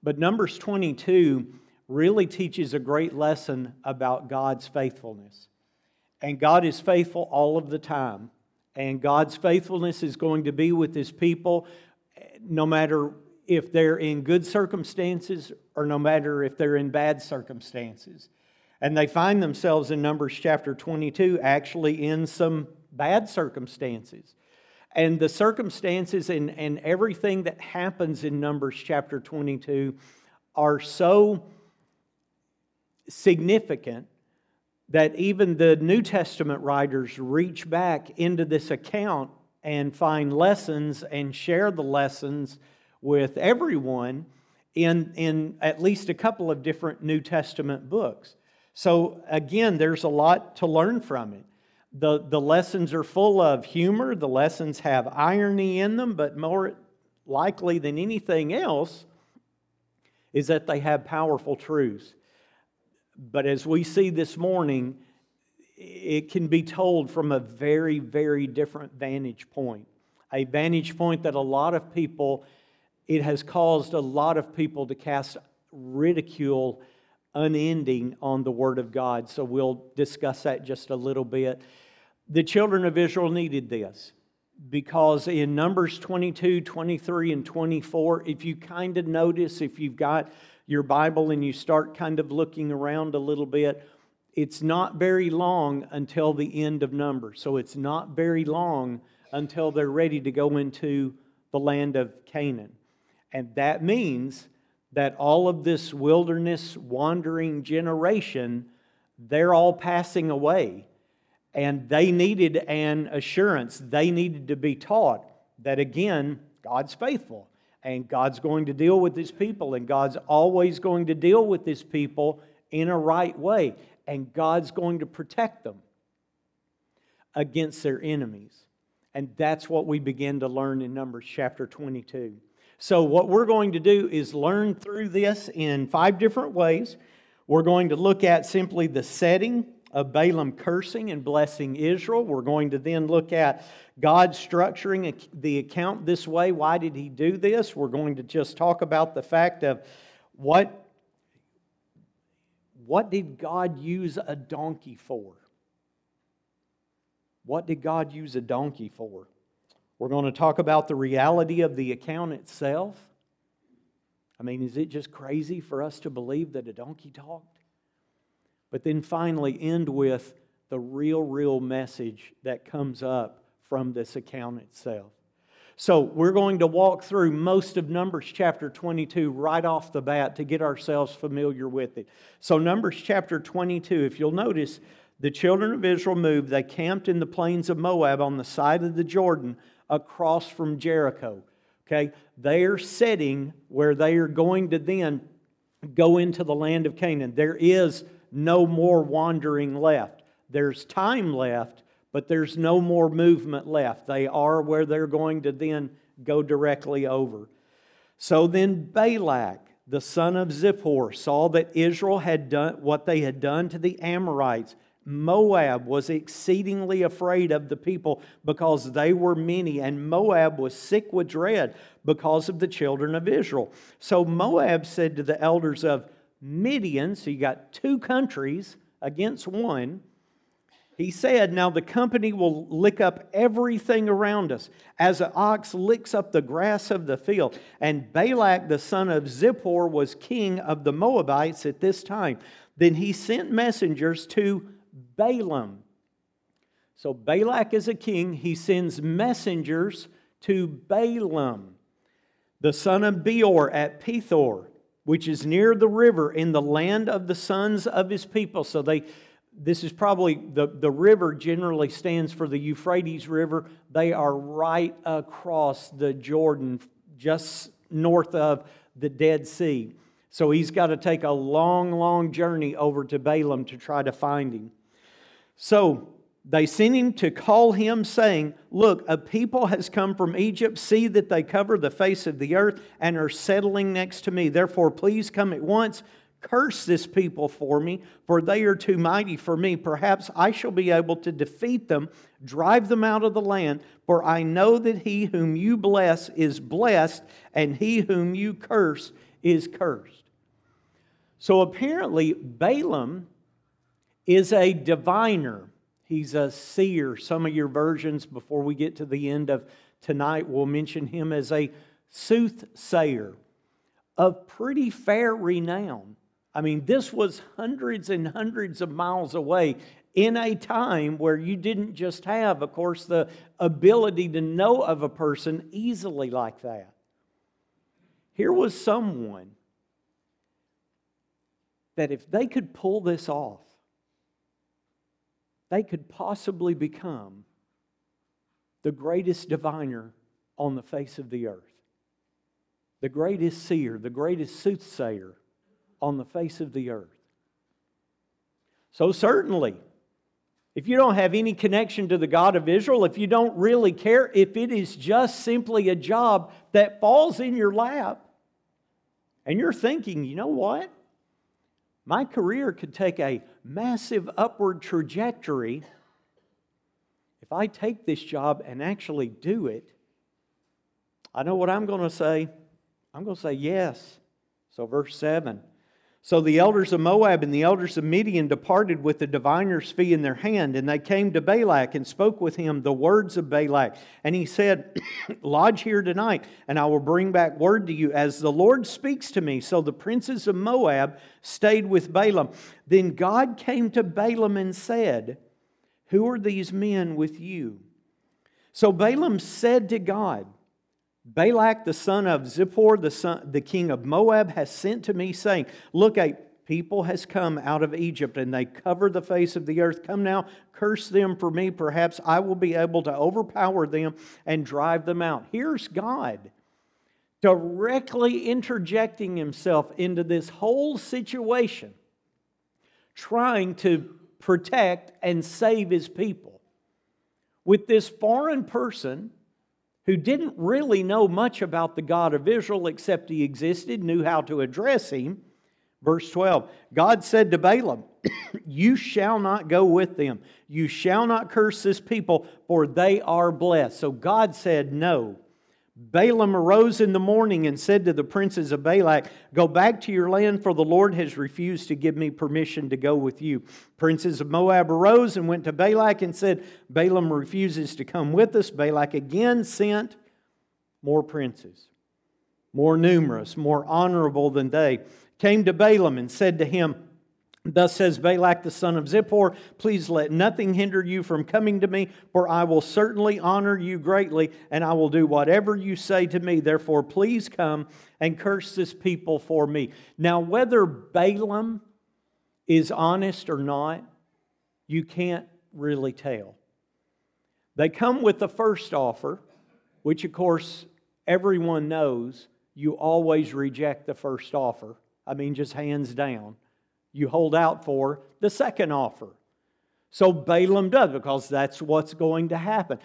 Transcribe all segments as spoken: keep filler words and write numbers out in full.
But Numbers twenty-two really teaches a great lesson about God's faithfulness. And God is faithful all of the time. And God's faithfulness is going to be with His people no matter if they're in good circumstances or no matter if they're in bad circumstances. And they find themselves in Numbers chapter twenty-two actually in some bad circumstances. And the circumstances and, and everything that happens in Numbers chapter twenty-two are so significant that even the New Testament writers reach back into this account and find lessons and share the lessons with everyone in, in at least a couple of different New Testament books. So again, there's a lot to learn from it. The, the lessons are full of humor. The lessons have irony in them, but more likely than anything else is that they have powerful truths. But as we see this morning, it can be told from a very, very different vantage point. A vantage point that a lot of people, it has caused a lot of people to cast ridicule unending on the Word of God. So we'll discuss that just a little bit. The children of Israel needed this because in Numbers twenty-two, twenty-three, and twenty-four, if you kind of notice, if you've got your Bible and you start kind of looking around a little bit, it's not very long until the end of Numbers. So it's not very long until they're ready to go into the land of Canaan. And that means that all of this wilderness wandering generation, they're all passing away. And they needed an assurance. They needed to be taught that, again, God's faithful. And God's going to deal with His people. And God's always going to deal with His people in a right way. And God's going to protect them against their enemies. And that's what we begin to learn in Numbers chapter twenty-two. So what we're going to do is learn through this in five different ways. We're going to look at simply the setting of Balaam cursing and blessing Israel. We're going to then look at God structuring the account this way. Why did He do this? We're going to just talk about the fact of what, what did God use a donkey for? What did God use a donkey for? We're going to talk about the reality of the account itself. I mean, is it just crazy for us to believe that a donkey talked? But then finally end with the real, real message that comes up from this account itself. So we're going to walk through most of Numbers chapter twenty-two right off the bat to get ourselves familiar with it. So Numbers chapter twenty-two, if you'll notice, the children of Israel moved. They camped in the plains of Moab on the side of the Jordan across from Jericho. Okay, they are sitting where they are going to then go into the land of Canaan. There is no more wandering left. There's time left, but there's no more movement left. They are where they're going to then go directly over. So then Balak, the son of Zippor, saw that Israel had done what they had done to the Amorites. Moab was exceedingly afraid of the people because they were many, and Moab was sick with dread because of the children of Israel. So Moab said to the elders of Midian, so you got two countries against one, he said, now the company will lick up everything around us, as an ox licks up the grass of the field. And Balak, the son of Zippor, was king of the Moabites at this time. Then he sent messengers to Balaam. So Balak is a king. He sends messengers to Balaam, the son of Beor at Pethor, which is near the river in the land of the sons of his people. So they, this is probably, the, the river generally stands for the Euphrates River. They are right across the Jordan, just north of the Dead Sea. So he's got to take a long, long journey over to Balaam to try to find him. So they sent him to call him, saying, look, a people has come from Egypt. See that they cover the face of the earth and are settling next to me. Therefore, please come at once. curse this people for me, for they are too mighty for me. Perhaps I shall be able to defeat them, drive them out of the land, for I know that he whom you bless is blessed, and he whom you curse is cursed." So apparently Balaam is a diviner. He's a seer. Some of your versions, before we get to the end of tonight, will mention him as a soothsayer of pretty fair renown. I mean, this was hundreds and hundreds of miles away in a time where you didn't just have, of course, the ability to know of a person easily like that. Here was someone that if they could pull this off, they could possibly become the greatest diviner on the face of the earth. The greatest seer, the greatest soothsayer on the face of the earth. So certainly, if you don't have any connection to the God of Israel, if you don't really care, if it is just simply a job that falls in your lap, and you're thinking, you know what? My career could take a massive upward trajectory if I take this job and actually do it. I know what I'm going to say. I'm going to say yes. So verse seven. So the elders of Moab and the elders of Midian departed with the diviner's fee in their hand, and they came to Balak and spoke with him the words of Balak. And he said, "Lodge here tonight, and I will bring back word to you as the Lord speaks to me." So the princes of Moab stayed with Balaam. Then God came to Balaam and said, "Who are these men with you?" So Balaam said to God, "Balak the son of Zippor, the, son, the king of Moab, has sent to me, saying, Look, a people has come out of Egypt, and they cover the face of the earth. Come now, curse them for me. Perhaps I will be able to overpower them and drive them out." Here's God directly interjecting himself into this whole situation, trying to protect and save his people. With this foreign person who didn't really know much about the God of Israel except he existed, knew how to address him. Verse twelve, God said to Balaam, "You shall not go with them. You shall not curse this people, for they are blessed." So God said no. Balaam arose in the morning and said to the princes of Balak, "Go back to your land, for the Lord has refused to give me permission to go with you." Princes of Moab arose and went to Balak and said, "Balaam refuses to come with us." Balak again sent more princes, more numerous, more honorable than they, came to Balaam and said to him, "Thus says Balak the son of Zippor, please let nothing hinder you from coming to me, for I will certainly honor you greatly, and I will do whatever you say to me. Therefore, please come and curse this people for me." Now, whether Balaam is honest or not, you can't really tell. They come with the first offer, which of course everyone knows you always reject the first offer. I mean, just hands down. You hold out for the second offer. So Balaam does, because that's what's going to happen.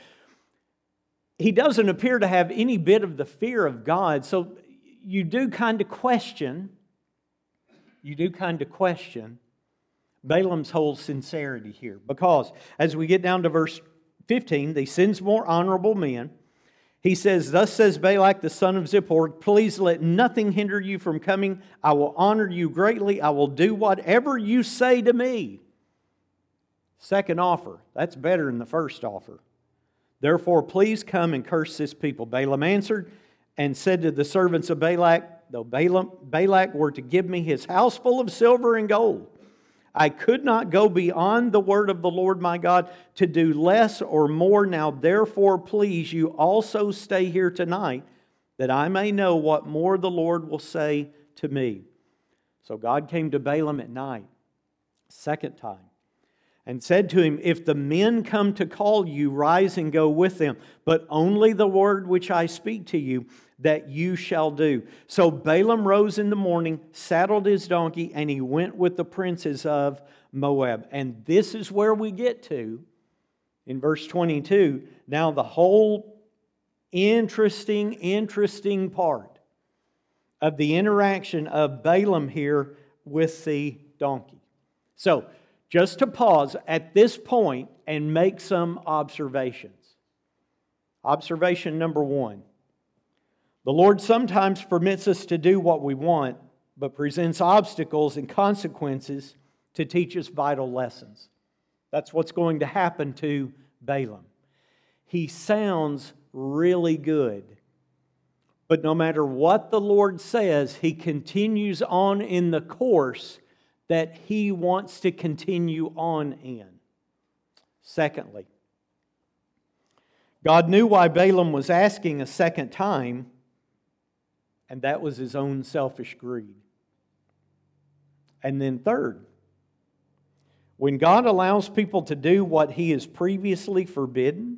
He doesn't appear to have any bit of the fear of God, so you do kind of question, you do kind of question Balaam's whole sincerity here. Because as we get down to verse fifteen, he sends more honorable men. He says, "Thus says Balak the son of Zippor, please let nothing hinder you from coming. I will honor you greatly. I will do whatever you say to me." Second offer. That's better than the first offer. "Therefore, please come and curse this people." Balaam answered and said to the servants of Balak, "Though Balaam, Balak were to give me his house full of silver and gold, I could not go beyond the word of the Lord my God to do less or more. Now therefore, please, you also stay here tonight, that I may know what more the Lord will say to me." So God came to Balaam at night, second time, and said to him, "If the men come to call you, rise and go with them, but only the word which I speak to you, that you shall do." So Balaam rose in the morning, saddled his donkey, and he went with the princes of Moab. And this is where we get to, in verse twenty-two, now the whole interesting, interesting part of the interaction of Balaam here with the donkey. So, just to pause at this point and make some observations. Observation number one. The Lord sometimes permits us to do what we want, but presents obstacles and consequences to teach us vital lessons. That's what's going to happen to Balaam. He sounds really good, but no matter what the Lord says, he continues on in the course that he wants to continue on in. Secondly, God knew why Balaam was asking a second time, and that was his own selfish greed. And then third, when God allows people to do what He has previously forbidden,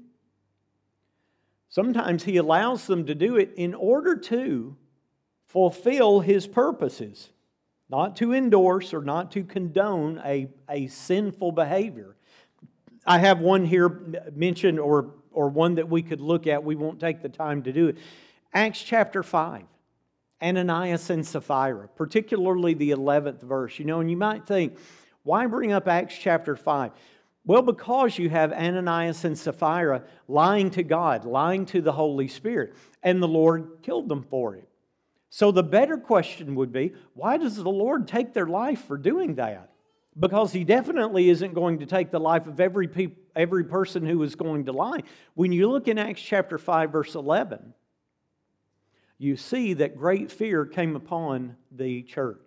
sometimes He allows them to do it in order to fulfill His purposes, not to endorse or not to condone a, a sinful behavior. I have one here mentioned, or, or one that we could look at. We won't take the time to do it. Acts chapter five. Ananias and Sapphira, particularly the eleventh verse. You know, and you might think, why bring up Acts chapter five? Well, because you have Ananias and Sapphira lying to God, lying to the Holy Spirit, and the Lord killed them for it. So the better question would be, why does the Lord take their life for doing that? Because He definitely isn't going to take the life of every, pe- every person who is going to lie. When you look in Acts chapter five, verse eleven, you see that great fear came upon the church.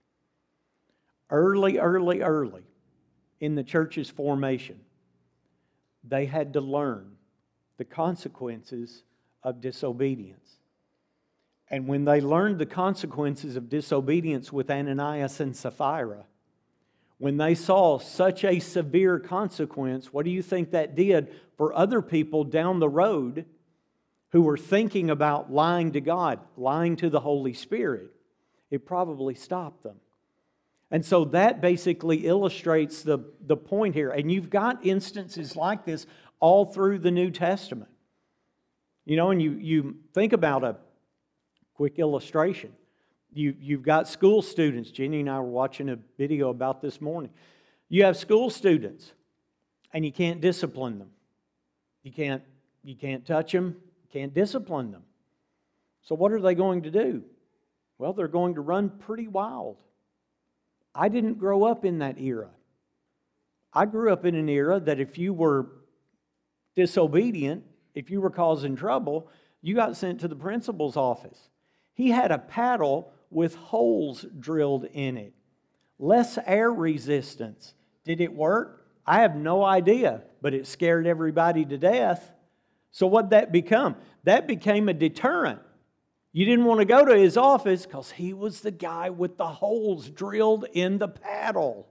Early, early, early in the church's formation, they had to learn the consequences of disobedience. And when they learned the consequences of disobedience with Ananias and Sapphira, when they saw such a severe consequence, what do you think that did for other people down the road who were thinking about lying to God, lying to the Holy Spirit? It probably stopped them. And so that basically illustrates the, the point here. And you've got instances like this all through the New Testament. You know, and you, you think about a quick illustration. You, you've got school students. Jenny and I were watching a video about this morning. You have school students, and you can't discipline them. You can't, you can't touch them. You can't discipline them. So what are they going to do? Well, they're going to run pretty wild. I didn't grow up in that era. I grew up in an era that if you were disobedient, if you were causing trouble, you got sent to the principal's office. He had a paddle with holes drilled in it. Less air resistance. Did it work? I have no idea, but it scared everybody to death. So what'd that become? That became a deterrent. You didn't want to go to his office because he was the guy with the holes drilled in the paddle.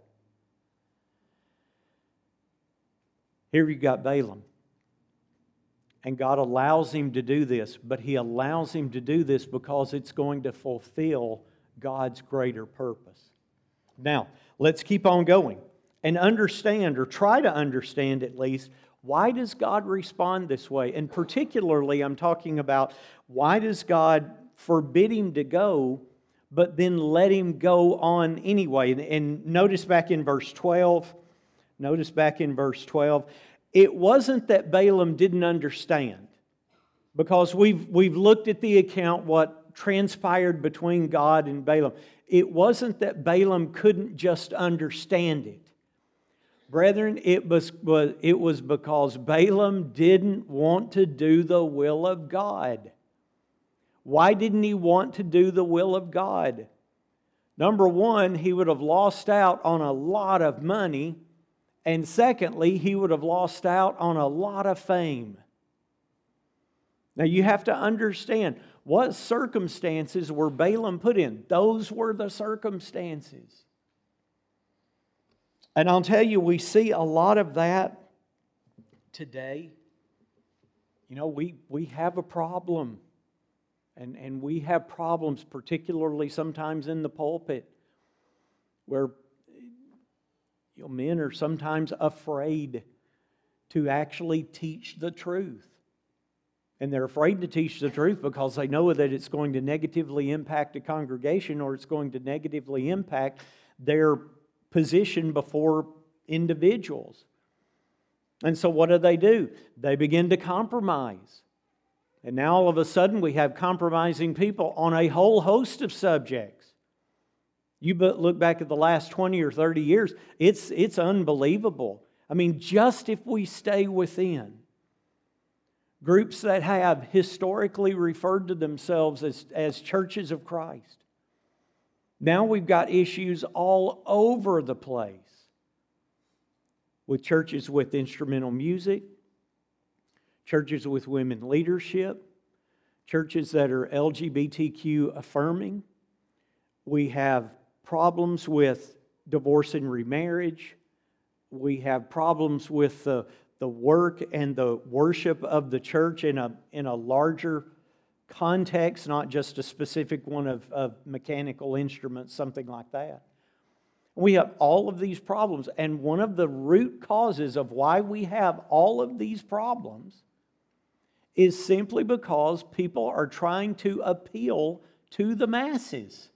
Here you got Balaam. And God allows him to do this, but He allows him to do this because it's going to fulfill God's greater purpose. Now, let's keep on going and understand, or try to understand at least, why does God respond this way? And particularly, I'm talking about, why does God forbid him to go, but then let him go on anyway? And, and notice back in verse twelve, notice back in verse twelve, it wasn't that Balaam didn't understand, because we've, we've looked at the account, what transpired between God and Balaam. It wasn't that Balaam couldn't just understand it. Brethren, it was, it was because Balaam didn't want to do the will of God. Why didn't he want to do the will of God? Number one, he would have lost out on a lot of money. And secondly, he would have lost out on a lot of fame. Now you have to understand, what circumstances were Balaam put in? Those were the circumstances. And I'll tell you, we see a lot of that today. You know, we, we have a problem. And, and we have problems, particularly sometimes in the pulpit, where you know, men are sometimes afraid to actually teach the truth. And they're afraid to teach the truth because they know that it's going to negatively impact a congregation, or it's going to negatively impact their position before individuals. And so what do they do? They begin to compromise. And now all of a sudden we have compromising people on a whole host of subjects. You look back at the last twenty or thirty years, it's, it's unbelievable. I mean, just if we stay within groups that have historically referred to themselves as, as churches of Christ, now we've got issues all over the place with churches with instrumental music, churches with women leadership, churches that are L G B T Q affirming. We have problems with divorce and remarriage. We have problems with the, the work and the worship of the church in a, in a larger context, not just a specific one of, of mechanical instruments, something like that. We have all of these problems, and one of the root causes of why we have all of these problems is simply because people are trying to appeal to the masses.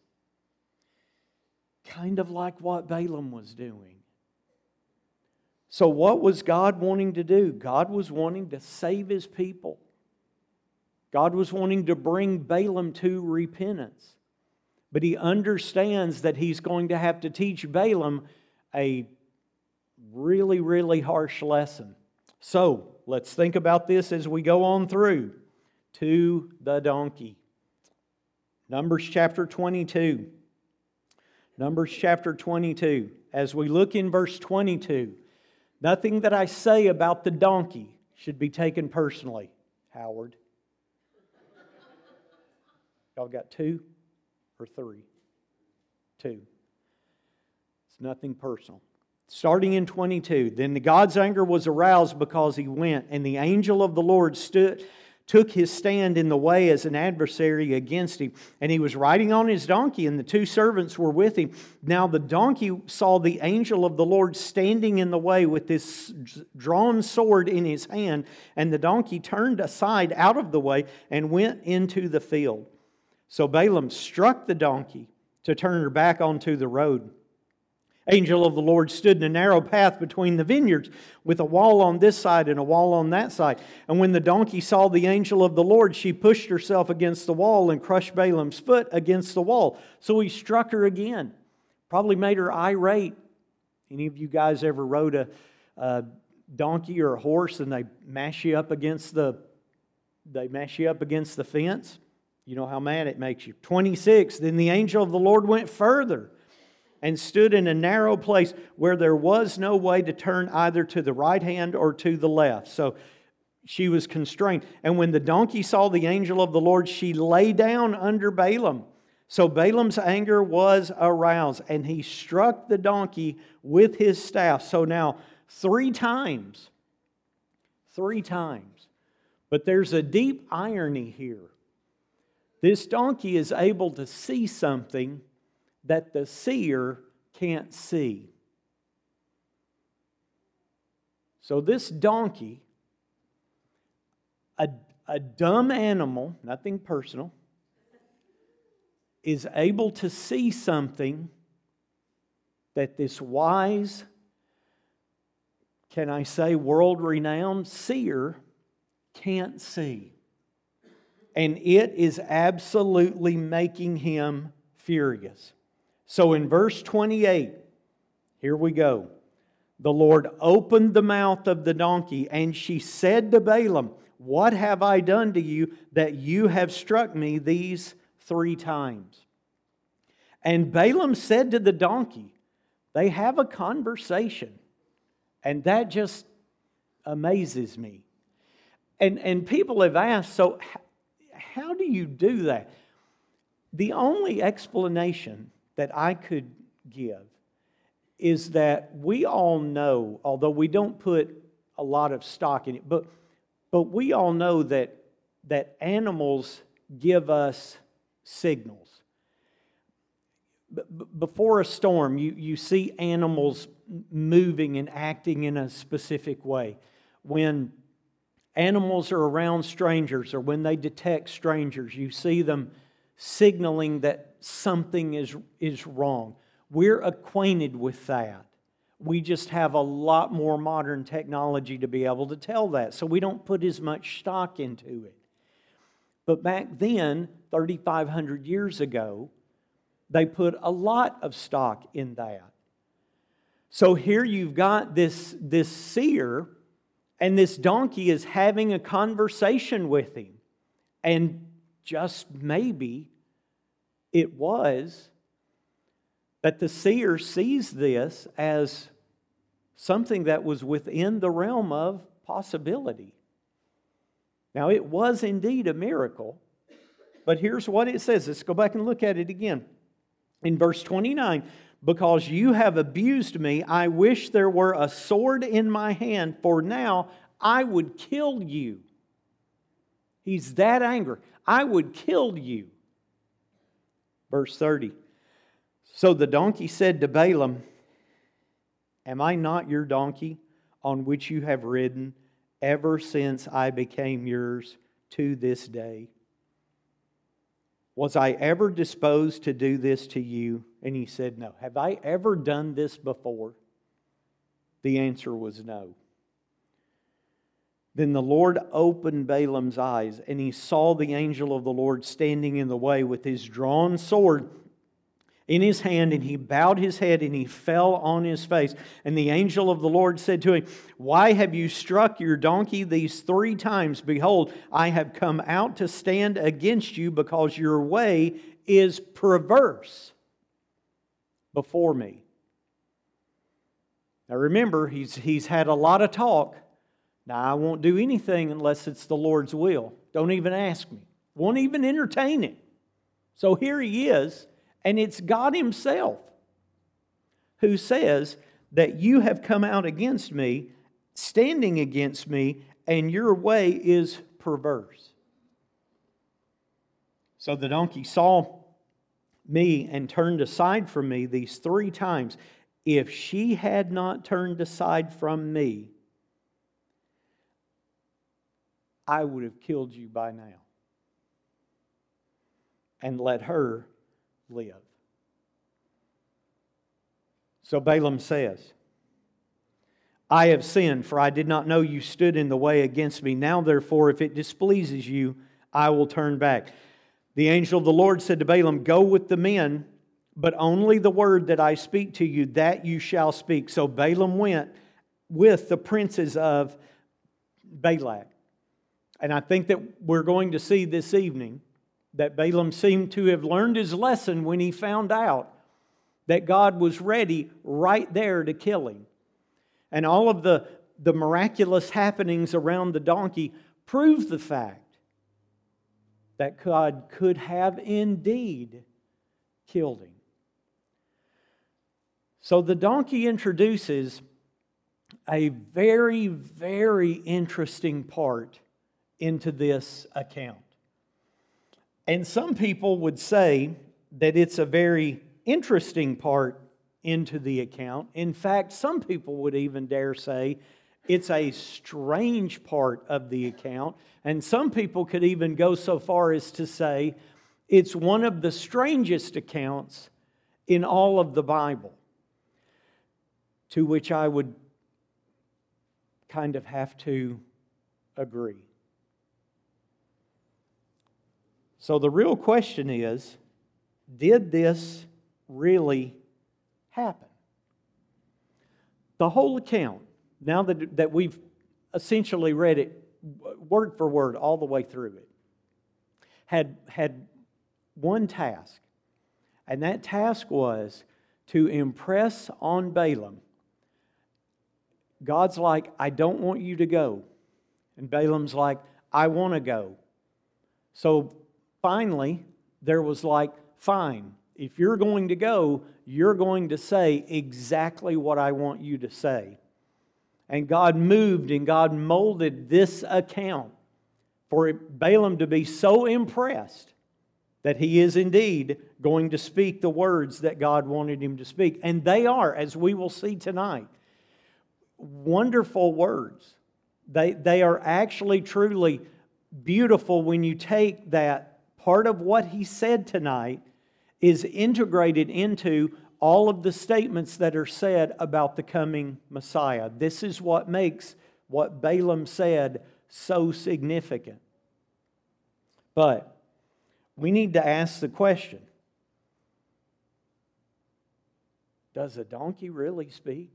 Kind of like what Balaam was doing. So what was God wanting to do? God was wanting to save His people. God was wanting to bring Balaam to repentance. But He understands that He's going to have to teach Balaam a really, really harsh lesson. So, let's think about this as we go on through to the donkey. Numbers chapter twenty-two. Numbers chapter twenty-two. As we look in verse twenty-two, nothing that I say about the donkey should be taken personally. Howard. Y'all got two or three? Two. It's nothing personal. Starting in twenty-two, then the God's anger was aroused because he went, and the angel of the Lord stood, took his stand in the way as an adversary against him. And he was riding on his donkey, and the two servants were with him. Now the donkey saw the angel of the Lord standing in the way with this drawn sword in his hand, and the donkey turned aside out of the way and went into the field. So Balaam struck the donkey to turn her back onto the road. Angel of the Lord stood in a narrow path between the vineyards with a wall on this side and a wall on that side. And when the donkey saw the angel of the Lord, she pushed herself against the wall and crushed Balaam's foot against the wall. So he struck her again. Probably made her irate. Any of you guys ever rode a, a donkey or a horse and they mash you up against the they mash you up against the fence? You know how mad it makes you. twenty-six, then the angel of the Lord went further and stood in a narrow place where there was no way to turn either to the right hand or to the left. So she was constrained. And when the donkey saw the angel of the Lord, she lay down under Balaam. So Balaam's anger was aroused, and he struck the donkey with his staff. So now, three times, three times. But there's a deep irony here. This donkey is able to see something that the seer can't see. So this donkey, a, a dumb animal, nothing personal, is able to see something that this wise, can I say world-renowned seer can't see. And it is absolutely making him furious. So in verse twenty-eight, here we go. The Lord opened the mouth of the donkey, and she said to Balaam, "What have I done to you that you have struck me these three times?" And Balaam said to the donkey, they have a conversation. And that just amazes me. And, and people have asked, so how do you do that? The only explanation that I could give is that we all know, although we don't put a lot of stock in it, but, but we all know that, that animals give us signals. B- before a storm, you, you see animals moving and acting in a specific way. When animals are around strangers, or when they detect strangers, you see them signaling that something is, is wrong. We're acquainted with that. We just have a lot more modern technology to be able to tell that, so we don't put as much stock into it. But back then, thirty-five hundred years ago, they put a lot of stock in that. So here you've got this, this seer, and this donkey is having a conversation with him. And just maybe it was that the seer sees this as something that was within the realm of possibility. Now, it was indeed a miracle, but here's what it says. Let's go back and look at it again. In verse twenty-nine, because you have abused me, I wish there were a sword in my hand, for now I would kill you. He's that angry. I would kill you. Verse thirty, so the donkey said to Balaam, am I not your donkey on which you have ridden ever since I became yours to this day? Was I ever disposed to do this to you? And he said, no. Have I ever done this before? The answer was no. Then the Lord opened Balaam's eyes, and he saw the angel of the Lord standing in the way with his drawn sword in his hand, and he bowed his head and he fell on his face. And the angel of the Lord said to him, why have you struck your donkey these three times? Behold, I have come out to stand against you because your way is perverse before me. Now remember, he's, he's had a lot of talk. Now I won't do anything unless it's the Lord's will. Don't even ask me. Won't even entertain it. So here he is. And it's God Himself who says that you have come out against me, standing against me, and your way is perverse. So the donkey saw me and turned aside from me these three times. If she had not turned aside from me, I would have killed you by now and let her live. So Balaam says, I have sinned, for I did not know you stood in the way against me. Now therefore, if it displeases you, I will turn back. The angel of the Lord said to Balaam, go with the men, but only the word that I speak to you, that you shall speak. So Balaam went with the princes of Balak. And I think that we're going to see this evening that Balaam seemed to have learned his lesson when he found out that God was ready right there to kill him. And all of the, the miraculous happenings around the donkey prove the fact that God could have indeed killed him. So the donkey introduces a very, very interesting part into this account. And some people would say that it's a very interesting part into the account. In fact, some people would even dare say it's a strange part of the account. And some people could even go so far as to say it's one of the strangest accounts in all of the Bible. To which I would kind of have to agree. So the real question is, did this really happen? The whole account, now that, that we've essentially read it word for word all the way through it, had, had one task. And that task was to impress on Balaam. God's like, I don't want you to go. And Balaam's like, I want to go. So finally, there was like, fine, if you're going to go, you're going to say exactly what I want you to say. And God moved and God molded this account for Balaam to be so impressed that he is indeed going to speak the words that God wanted him to speak. And they are, as we will see tonight, wonderful words They, they are actually truly beautiful when you take that part of what he said tonight is integrated into all of the statements that are said about the coming Messiah. This is what makes what Balaam said so significant. But we need to ask the question, does a donkey really speak?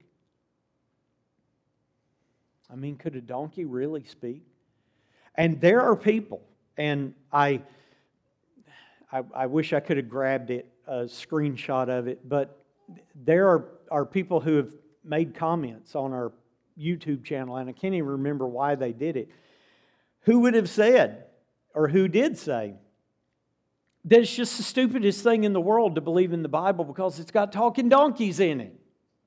I mean, could a donkey really speak? And there are people, and I, I, I wish I could have grabbed it, a screenshot of it, but there are, are people who have made comments on our YouTube channel, and I can't even remember why they did it, who would have said, or who did say, that it's just the stupidest thing in the world to believe in the Bible because it's got talking donkeys in it,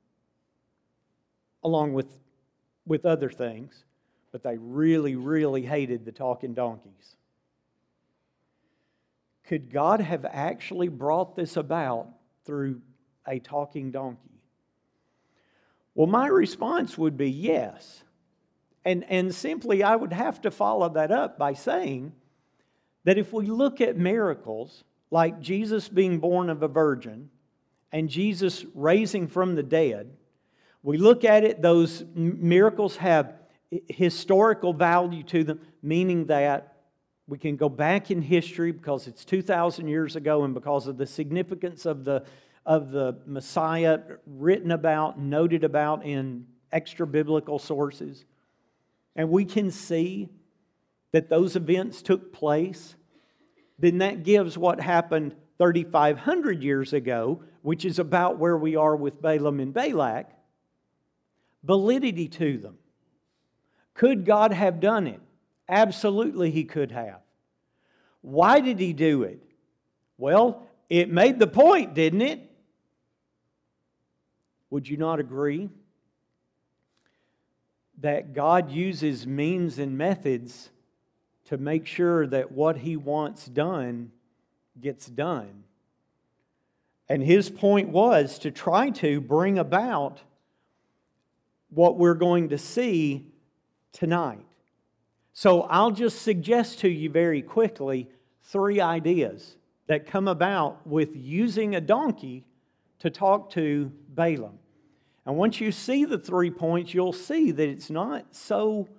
along with, with other things. But they really, really hated the talking donkeys. Could God have actually brought this about through a talking donkey? Well, my response would be yes. And, and simply I would have to follow that up by saying that if we look at miracles like Jesus being born of a virgin and Jesus raising from the dead, we look at it, those miracles have historical value to them, meaning that we can go back in history because it's two thousand years ago and because of the significance of the, of the Messiah written about, noted about in extra-biblical sources. And we can see that those events took place. Then that gives what happened thirty-five hundred years ago, which is about where we are with Balaam and Balak, validity to them. Could God have done it? Absolutely He could have. Why did He do it? Well, it made the point, didn't it? Would you not agree that God uses means and methods to make sure that what He wants done gets done? And His point was to try to bring about what we're going to see tonight. So I'll just suggest to you very quickly three ideas that come about with using a donkey to talk to Balaam. And once you see the three points, you'll see that it's not so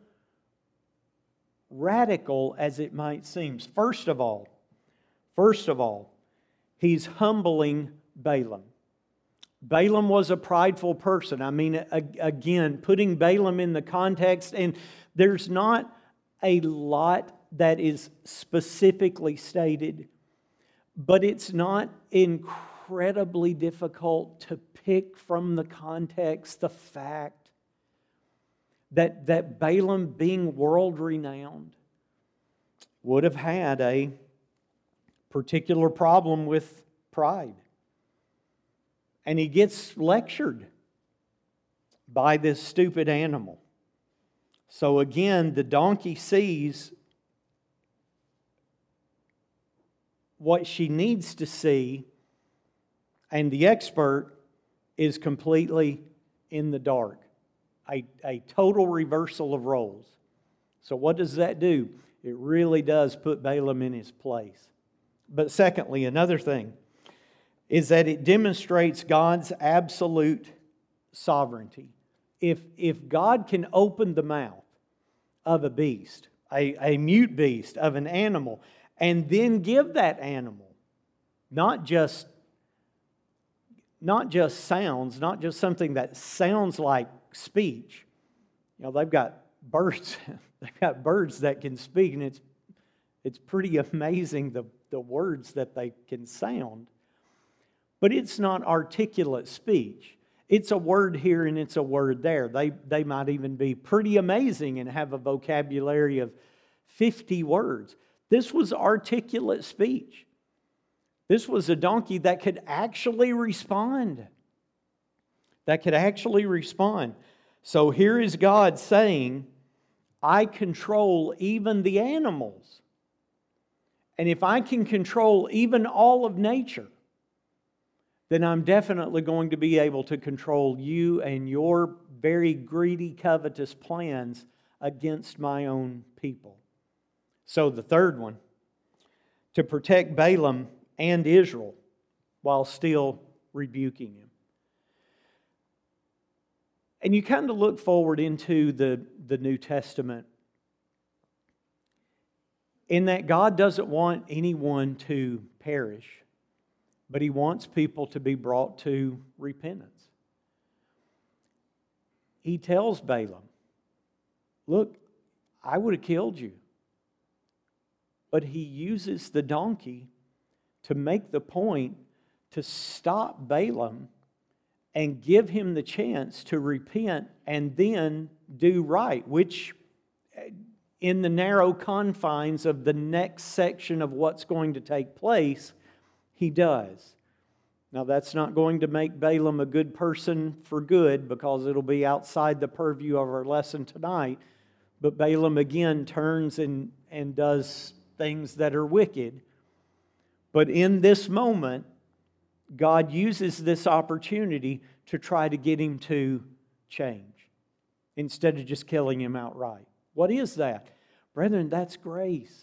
radical as it might seem. First of all, first of all, he's humbling Balaam. Balaam was a prideful person. I mean, again, putting Balaam in the context, and there's not a lot that is specifically stated, but it's not incredibly difficult to pick from the context the fact that, that Balaam, being world-renowned, would have had a particular problem with pride. And he gets lectured by this stupid animal. So again, the donkey sees what she needs to see, and the expert is completely in the dark. A, a total reversal of roles. So what does that do? It really does put Balaam in his place. But secondly, another thing is that it demonstrates God's absolute sovereignty. If, if God can open the mouth of a beast, a, a mute beast, of an animal, and then give that animal not just, not just sounds, not just something that sounds like speech. You know, they've got birds, they've got birds that can speak, and it's, it's pretty amazing the, the words that they can sound. But it's not articulate speech. It's a word here and it's a word there. They, they might even be pretty amazing and have a vocabulary of fifty words. This was articulate speech. This was a donkey that could actually respond. That could actually respond. So here is God saying, I control even the animals. And if I can control even all of nature, then I'm definitely going to be able to control you and your very greedy, covetous plans against my own people. So the third one, to protect Balaam and Israel while still rebuking him. And you kind of look forward into the, the New Testament in that God doesn't want anyone to perish, but He wants people to be brought to repentance. He tells Balaam, look, I would have killed you. But he uses the donkey to make the point to stop Balaam and give him the chance to repent and then do right, which in the narrow confines of the next section of what's going to take place, he does. Now, that's not going to make Balaam a good person for good, because it'll be outside the purview of our lesson tonight. But Balaam again turns and, and does things that are wicked. But in this moment, God uses this opportunity to try to get him to change instead of just killing him outright. What is that? Brethren, that's grace.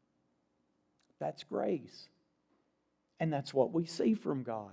That's grace. And that's what we see from God.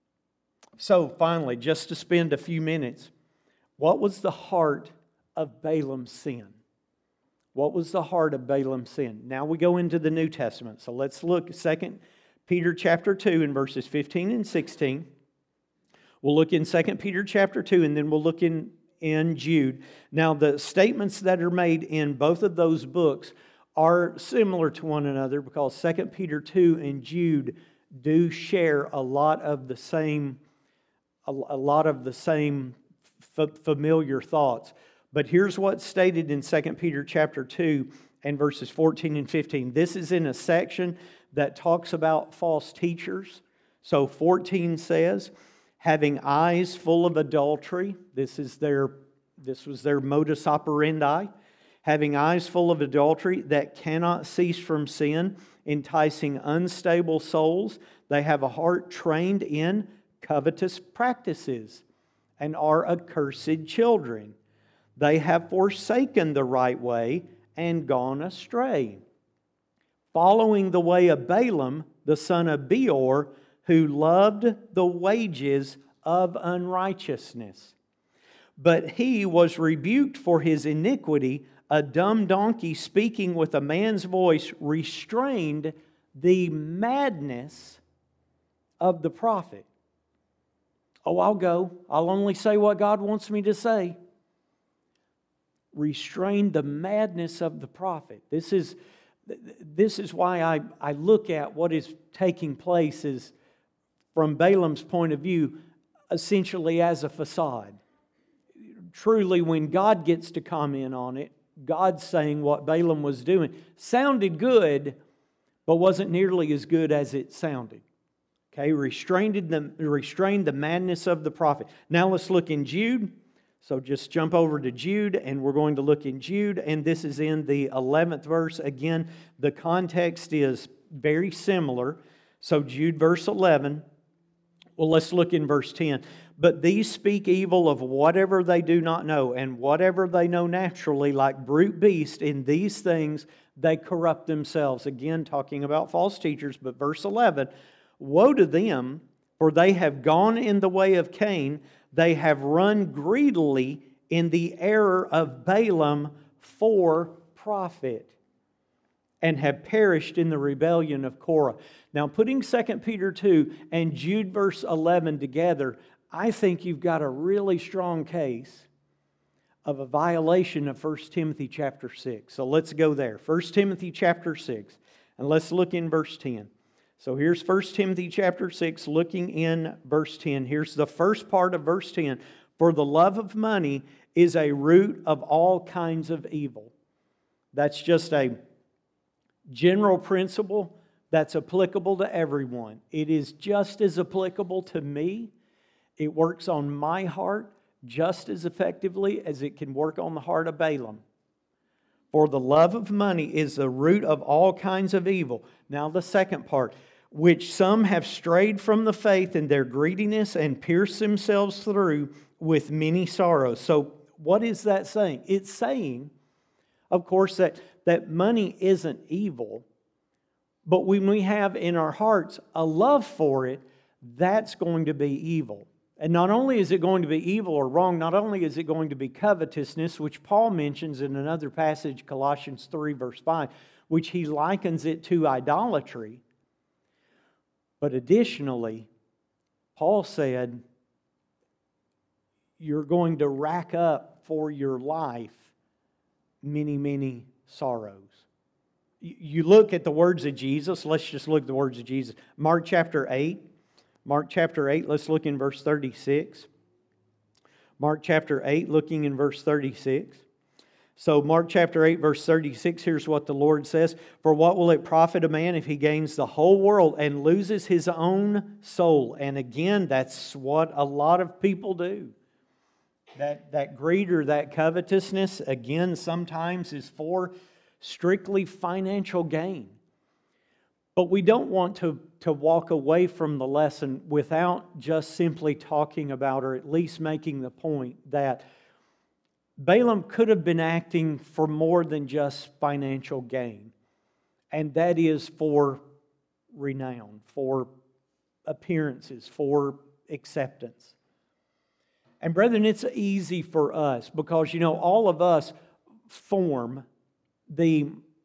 So finally, just to spend a few minutes, what was the heart of Balaam's sin? What was the heart of Balaam's sin? Now we go into the New Testament. So let's look at Second Peter chapter two in verses fifteen and sixteen. We'll look in Second Peter chapter two, and then we'll look in, in Jude. Now the statements that are made in both of those books are similar to one another, because Second Peter two and Jude do share a lot of the same a, a lot of the same f- familiar thoughts. But here's what's stated in Second Peter chapter two and verses fourteen and fifteen. This is in a section that talks about false teachers. So fourteen says, having eyes full of adultery. This is their this was their modus operandi. Having eyes full of adultery that cannot cease from sin, enticing unstable souls. They have a heart trained in covetous practices and are accursed children. They have forsaken the right way and gone astray, following the way of Balaam, the son of Beor, who loved the wages of unrighteousness. But he was rebuked for his iniquity. A dumb donkey speaking with a man's voice restrained the madness of the prophet. Oh, I'll go. I'll only say what God wants me to say. Restrained the madness of the prophet. This is, this is why I, I look at what is taking place is, from Balaam's point of view, essentially as a facade. Truly, when God gets to comment on it, God's saying what Balaam was doing sounded good, but wasn't nearly as good as it sounded. Okay, restrained the, restrained the madness of the prophet. Now let's look in Jude. So just jump over to Jude, and we're going to look in Jude, and this is in the eleventh verse. Again, the context is very similar. So Jude verse eleven. Well, let's look in verse ten. But these speak evil of whatever they do not know, and whatever they know naturally, like brute beasts, in these things they corrupt themselves. Again, talking about false teachers, but verse eleven, woe to them, for they have gone in the way of Cain, they have run greedily in the error of Balaam for profit, and have perished in the rebellion of Korah. Now, putting Second Peter two and Jude verse eleven together, I think you've got a really strong case of a violation of First Timothy chapter six. So let's go there. First Timothy chapter six. And let's look in verse ten. So here's First Timothy chapter six, looking in verse ten. Here's the first part of verse ten. For the love of money is a root of all kinds of evil. That's just a general principle that's applicable to everyone. It is just as applicable to me. It works on my heart just as effectively as it can work on the heart of Balaam. For the love of money is the root of all kinds of evil. Now the second part, which some have strayed from the faith in their greediness and pierced themselves through with many sorrows. So what is that saying? It's saying of course, that, that money isn't evil. But when we have in our hearts a love for it, that's going to be evil. And not only is it going to be evil or wrong, not only is it going to be covetousness, which Paul mentions in another passage, Colossians three, verse five, which he likens it to idolatry. But additionally, Paul said, you're going to rack up for your life many, many sorrows. You look at the words of Jesus. Let's just look at the words of Jesus. Mark chapter eight. Mark chapter eight, let's look in verse thirty-six. Mark chapter eight, looking in verse thirty-six. So Mark chapter eight, verse thirty-six, here's what the Lord says. For what will it profit a man if he gains the whole world and loses his own soul? And again, that's what a lot of people do. That, that greed or that covetousness, again, sometimes is for strictly financial gain. But we don't want to, to walk away from the lesson without just simply talking about, or at least making the point that Balaam could have been acting for more than just financial gain. And that is for renown, for appearances, for acceptance. And brethren, it's easy for us because, you know, all of us form the,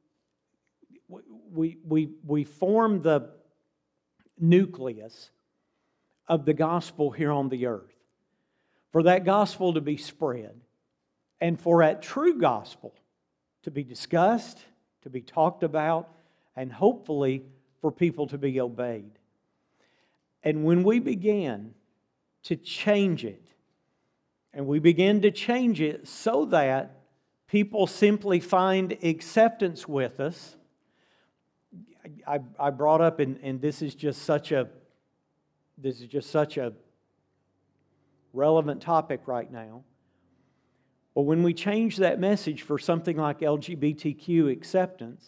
we, we, we form the nucleus of the gospel here on the earth. For that gospel to be spread, and for that true gospel to be discussed, to be talked about, and hopefully for people to be obeyed. And when we began to change it, and we begin to change it so that people simply find acceptance with us. I, I brought up, and, and this is just such a this is just such a relevant topic right now. But when we change that message for something like L G B T Q acceptance,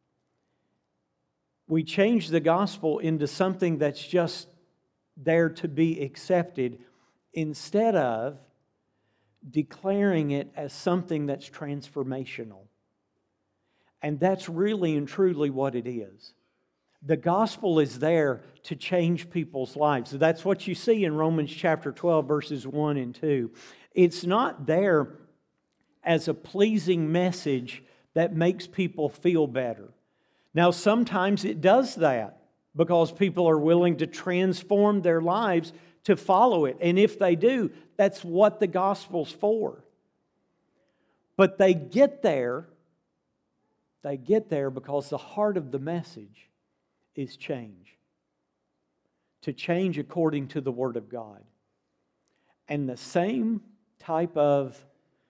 we change the gospel into something that's just there to be accepted instead of declaring it as something that's transformational. And that's really and truly what it is. The gospel is there to change people's lives. That's what you see in Romans chapter twelve, verses one and two. It's not there as a pleasing message that makes people feel better. Now, sometimes it does that because people are willing to transform their lives to follow it. And if they do, that's what the gospel's for. But they get there, they get there because the heart of the message is change. To change according to the Word of God. And the same type of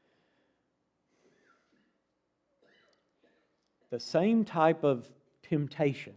the same type of temptation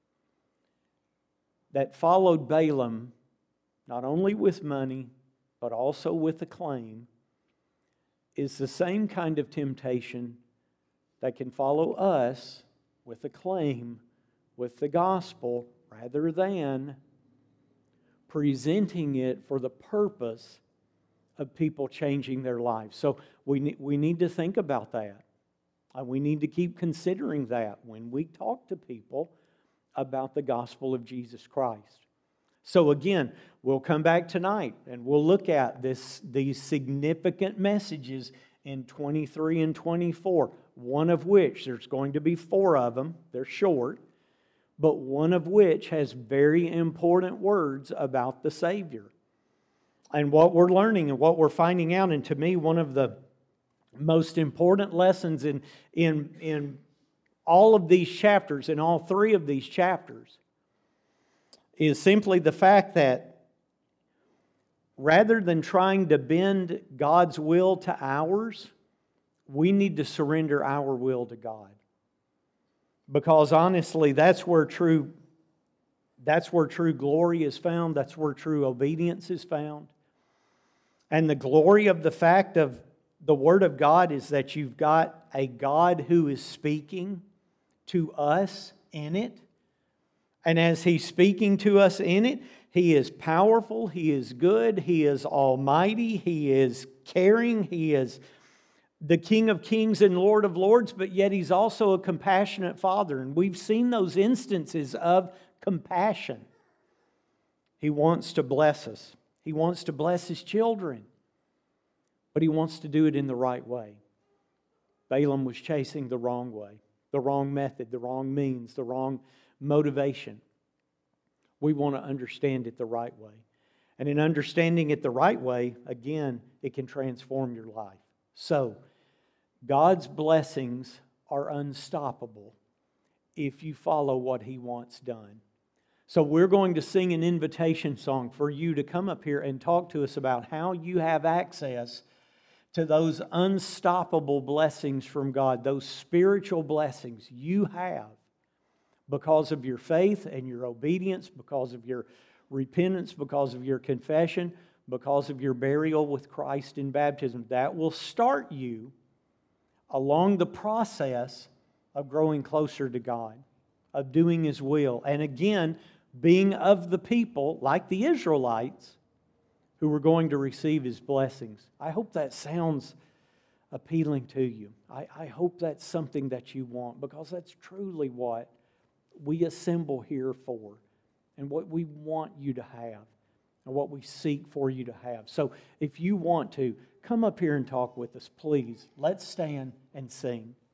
that followed Balaam, not only with money, but also with acclaim, is the same kind of temptation that can follow us with acclaim, with the gospel, rather than presenting it for the purpose of people changing their lives. So we need, we need to think about that. And we need to keep considering that when we talk to people about the gospel of Jesus Christ. So again, we'll come back tonight and we'll look at this, these significant messages in twenty-three and twenty-four, one of which, there's going to be four of them, they're short, but one of which has very important words about the Savior. And what we're learning and what we're finding out, and to me, one of the most important lessons in, in, in all of these chapters, in all three of these chapters, is simply the fact that rather than trying to bend God's will to ours, we need to surrender our will to God. Because honestly, that's where true, that's where true glory is found. That's where true obedience is found. And the glory of the fact of the Word of God is that you've got a God who is speaking to us in it. And as He's speaking to us in it, He is powerful, He is good, He is almighty, He is caring, He is the King of Kings and Lord of Lords, but yet He's also a compassionate Father. And we've seen those instances of compassion. He wants to bless us. He wants to bless His children. But He wants to do it in the right way. Balaam was chasing the wrong way, the wrong method, the wrong means, the wrong motivation. We want to understand it the right way. And in understanding it the right way, again, it can transform your life. So, God's blessings are unstoppable if you follow what He wants done. So we're going to sing an invitation song for you to come up here and talk to us about how you have access to those unstoppable blessings from God, those spiritual blessings you have because of your faith and your obedience, because of your repentance, because of your confession, because of your burial with Christ in baptism. That will start you along the process of growing closer to God, of doing His will. And again, being of the people, like the Israelites, who were going to receive His blessings. I hope that sounds appealing to you. I, I hope that's something that you want, because that's truly what we assemble here for, and what we want you to have, and what we seek for you to have. So if you want to, come up here and talk with us, please. Let's stand and sing.